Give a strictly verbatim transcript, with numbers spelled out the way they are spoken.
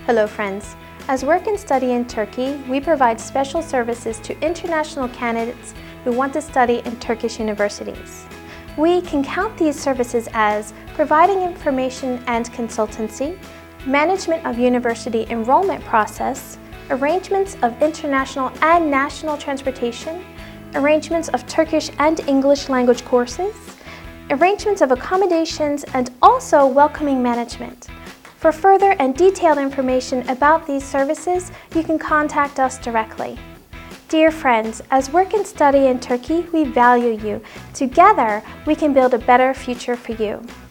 Hello friends. As Work and Study in Turkey, we provide special services to international candidates who want to study in Turkish universities. We can count these services as providing information and consultancy, management of university enrollment process, arrangements of international and national transportation, arrangements of Turkish and English language courses, arrangements of accommodations, and also welcoming management. For further and detailed information about these services, you can contact us directly. Dear friends, as Work and Study in Turkey, we value you. Together, we can build a better future for you.